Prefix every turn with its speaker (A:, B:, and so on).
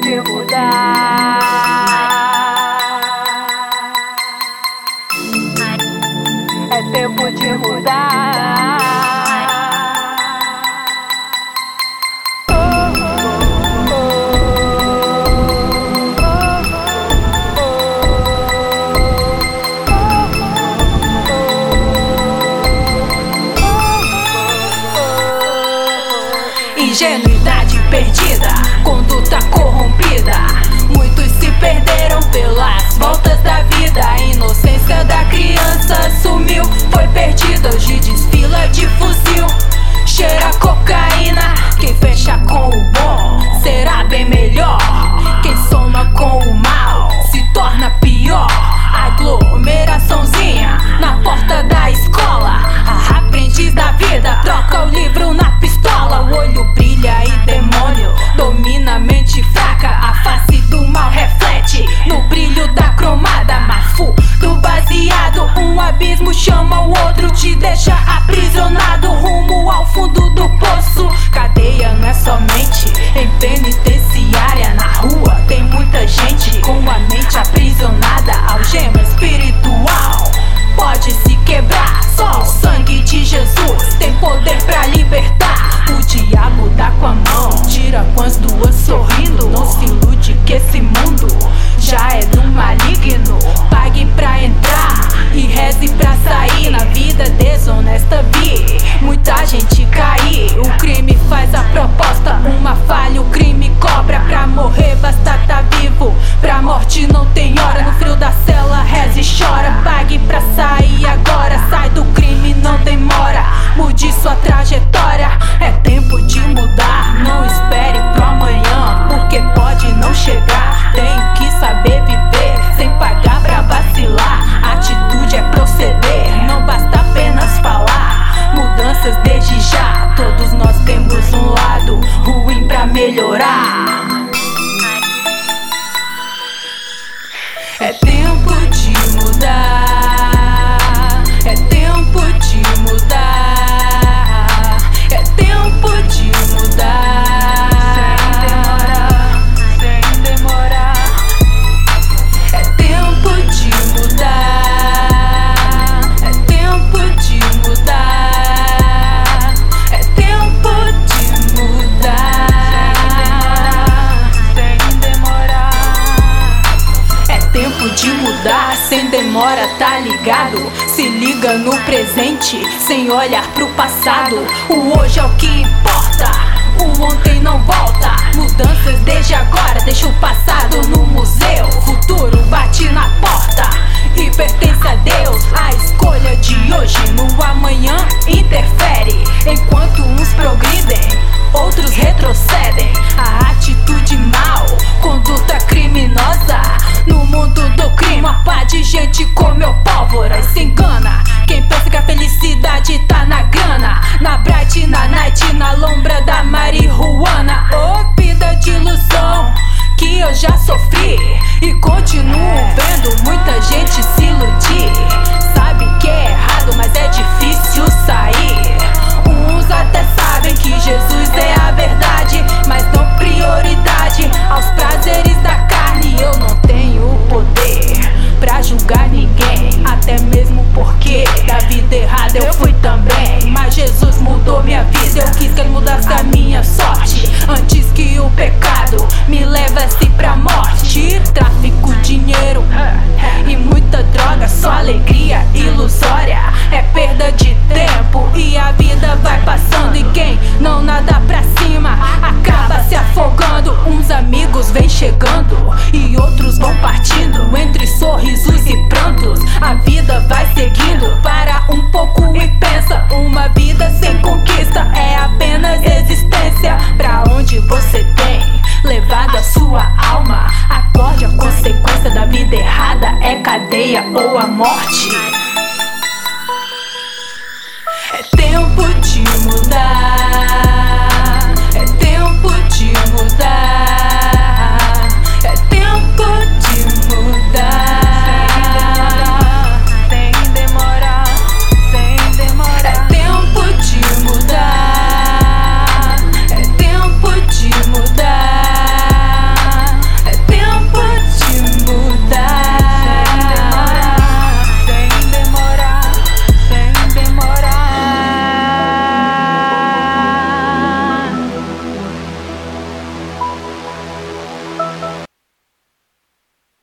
A: de mudar. É tempo de mudar.
B: Ingenuidade perdida, conduta corrompida. Muitos se perderam pelas voltas da vida. A inocência da criança sumiu, foi perdida. Hoje desfila de fuzil, cheira cocaína. Quem fecha com o bom será bem melhor. Quem soma com o mal se torna pior. Aglomeraçãozinha na porta da escola. A aprendiz da vida troca o livro na pistola. O olho brilha e demônio domina a mente fraca. A face do mal reflete no brilho da cromada. Mafu do baseado, um abismo chama o outro, te deixa aprisionado rumo ao fundo do poço. Cadeia não é somente em penitenciária. Na rua tem muita gente com a mente aprisionada. Algema espiritual pode se quebrar, só o sangue de Jesus tem poder pra libertar. O diabo dá com a mão, tira com as duas sorrindo. Não se ilude que esse mundo já é do maligno. Pague pra entrar e reze pra sair. Na vida desonesta vi muita gente cair. O crime faz a proposta, uma falha o crime cobra. Pra morrer basta tá vivo, pra morte não tem hora. No frio da cela reze e chora. Pague pra sair agora, sai do crime, não demora. Mude sua trajetória, é tempo de mudar. Não espere pro amanhã, porque pode não chegar. Tem que saber viver, sem pagar pra vacilar. Atitude é proceder, não basta apenas falar. Mudanças desde já, todos nós temos um lado ruim pra melhorar. É tempo de mudar, é tempo de mudar, é tempo de mudar. Sem demorar, é tempo de mudar, é tempo de mudar, é tempo de mudar. Sem demorar, é tempo de mudar, sem demora, tá ligado? Se liga no presente, sem olhar pro passado. O hoje é o que importa, o ontem não volta. Mudanças desde agora, deixa o passado no museu. O futuro bate na porta e pertence a Deus. A escolha de hoje no amanhã interfere. Enquanto uns progridem, outros retrocedem. A atitude mal, conduta criminosa. No mundo do crime, uma pá de gente comeu pólvora e se engana. Quem pensa que a felicidade tá na grana, na bright, na night, na lombra da marihuana. Ô vida de ilusão que eu já sofri e continuo vendo muita gente se iludir. Sabe que é errado, mas é difícil sair. Uns até sabem que Jesus é a verdade, mas dão prioridade aos prazeres da carne. Eu não tenho poder pra julgar ninguém, até mesmo porque da vida errada eu fui também. Mas Jesus mudou minha vida, eu quis que ele mudasse a minha sorte, antes que o pecado me levasse pra morte. Tráfico, dinheiro e muita droga, só alegria ilusória, é perda de tempo e a vida vai passando. E quem não nada pra cima acaba se afogando. Uns amigos vêm chegando e outros vão partindo, entre sorrisos e prantos. A vida vai seguindo, para um pouco e pensa. Uma vida sem conquista é apenas existência. Pra onde você tem levado a sua alma? Acorde, a consequência da vida errada é cadeia ou a morte.